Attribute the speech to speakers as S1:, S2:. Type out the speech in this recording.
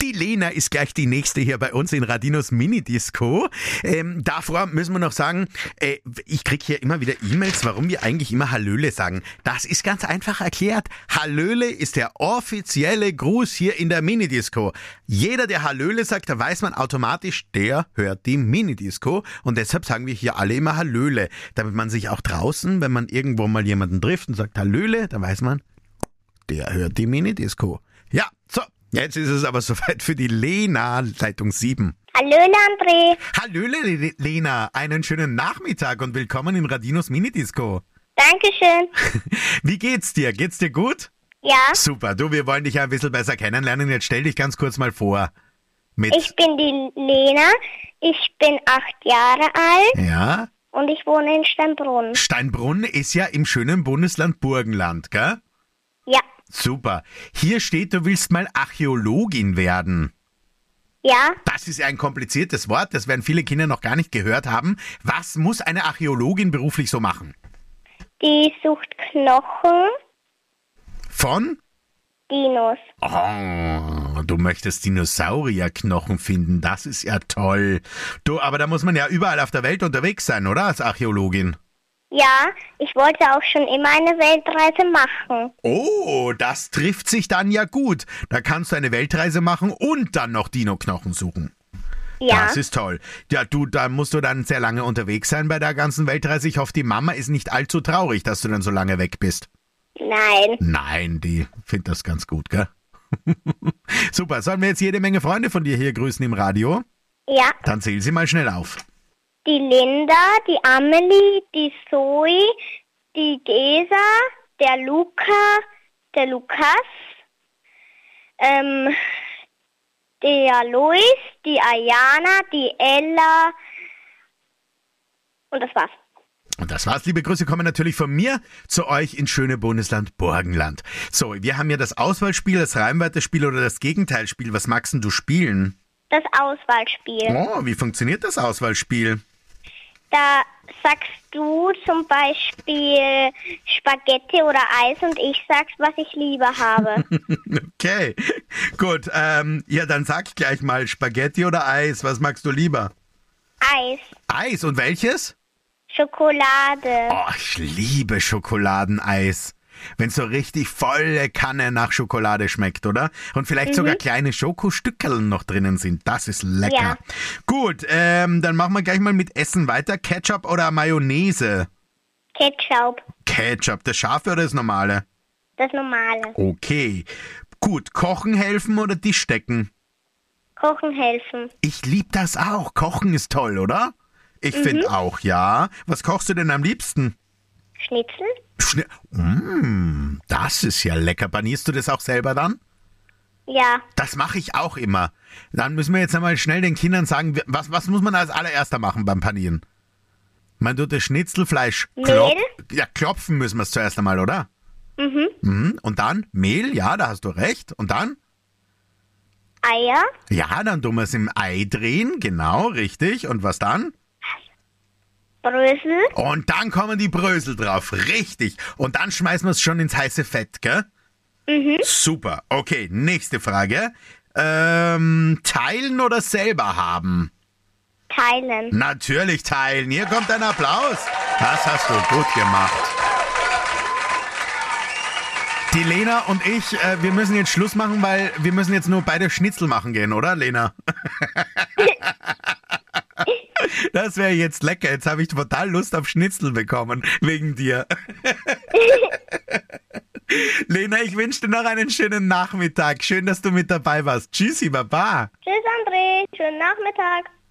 S1: Die Lena ist gleich die nächste hier bei uns in Radinos Mini-Disco. Davor müssen wir noch sagen, ich kriege hier immer wieder E-Mails, warum wir eigentlich immer Hallöle sagen. Das ist ganz einfach erklärt. Hallöle ist der offizielle Gruß hier in der Mini-Disco. Jeder, der Hallöle sagt, da weiß man automatisch, der hört die Mini-Disco. Und deshalb sagen wir hier alle immer Hallöle. Damit man sich auch draußen, wenn man irgendwo mal jemanden trifft und sagt Hallöle, dann weiß man, der hört die Mini-Disco. Ja, so. Jetzt ist es aber soweit für die Lena, Leitung 7.
S2: Hallöle, André.
S1: Hallöle, Lena. Einen schönen Nachmittag und willkommen in Radinos Mini-Disco.
S2: Dankeschön.
S1: Wie geht's dir? Geht's dir gut?
S2: Ja,
S1: Super. Du, wir wollen dich ja ein bisschen besser kennenlernen. Jetzt stell dich ganz kurz mal vor.
S2: ich bin die Lena. Ich bin 8 Jahre alt
S1: Ja?
S2: und ich wohne in Steinbrunn.
S1: Steinbrunn ist ja im schönen Bundesland Burgenland, gell?
S2: Ja,
S1: Super. Hier steht, du willst mal Archäologin werden.
S2: ja,
S1: Das ist ja ein kompliziertes Wort, das werden viele Kinder noch gar nicht gehört haben. Was muss eine Archäologin beruflich so machen?
S2: die sucht Knochen,
S1: Von?
S2: Dinos.
S1: Oh, du möchtest Dinosaurierknochen finden, das ist ja toll. Du, aber da muss man ja überall auf der Welt unterwegs sein, oder? Als Archäologin.
S2: Ja, ich wollte auch schon immer eine Weltreise machen.
S1: Oh, das trifft sich dann ja gut. Da kannst du eine Weltreise machen und dann noch Dino-Knochen suchen.
S2: Ja,
S1: Das ist toll. Ja, du, da musst du dann sehr lange unterwegs sein bei der ganzen Weltreise. Ich hoffe, die Mama ist nicht allzu traurig, dass du dann so lange weg bist.
S2: nein.
S1: Nein, die findet das ganz gut, gell? Super, sollen wir jetzt jede Menge Freunde von dir hier grüßen im Radio?
S2: Ja,
S1: Dann zähl sie mal schnell auf.
S2: die Linda, die Amelie, die Zoe, die Gesa, der Luca, der Lukas, der Luis, die Ayana, die Ella und das war's.
S1: Und das war's. Liebe Grüße kommen natürlich von mir zu euch ins schöne Bundesland Burgenland. So, wir haben ja das Auswahlspiel, das Reimweiterspiel oder das Gegenteilspiel. Was magst denn du spielen?
S2: Das Auswahlspiel.
S1: Oh, wie funktioniert das Auswahlspiel?
S2: Da sagst du zum Beispiel Spaghetti oder Eis und ich sag's, was ich lieber habe.
S1: Okay, gut. Ja, dann sag gleich mal Spaghetti oder Eis. Was magst du lieber?
S2: Eis,
S1: Eis und welches?
S2: Schokolade.
S1: Oh, ich liebe Schokoladeneis. Wenn so richtig volle Kanne nach Schokolade schmeckt, oder? Und vielleicht sogar kleine Schokostückeln noch drinnen sind. Das ist lecker.
S2: Ja.
S1: Gut, dann machen wir gleich mal mit Essen weiter. Ketchup oder Mayonnaise?
S2: Ketchup,
S1: Ketchup, das scharfe oder das normale?
S2: das normale.
S1: Okay. Gut, kochen helfen oder Tischdecken?
S2: Kochen helfen.
S1: Ich lieb das auch. Kochen ist toll, oder? Ich finde auch, ja. Was kochst du denn am liebsten?
S2: Schnitzel?
S1: Das ist ja lecker. Panierst du das auch selber dann?
S2: Ja,
S1: Das mache ich auch immer. Dann müssen wir jetzt einmal schnell den Kindern sagen, was muss man als allererster machen beim Panieren? Man tut das Schnitzelfleisch
S2: Mehl.
S1: klopfen müssen wir es zuerst einmal, oder? Und dann Mehl, ja, da hast du recht. Und dann?
S2: Eier,
S1: Ja, dann tun wir es im Ei drehen, genau, richtig. Und was dann?
S2: Brösel,
S1: Und dann kommen die Brösel drauf, richtig. Und dann schmeißen wir es schon ins heiße Fett, gell? Super. Okay, nächste Frage. Teilen oder selber haben?
S2: teilen.
S1: Natürlich teilen. Hier kommt ein Applaus. Das hast du gut gemacht. Die Lena und ich, wir müssen jetzt Schluss machen, weil wir müssen jetzt nur beide Schnitzel machen gehen, oder, Lena? Das wäre jetzt lecker. Jetzt habe ich total Lust auf Schnitzel bekommen, wegen dir. Lena, ich wünsche dir noch einen schönen Nachmittag. Schön, dass du mit dabei warst. Tschüssi, Baba.
S2: Tschüss, André. Schönen Nachmittag.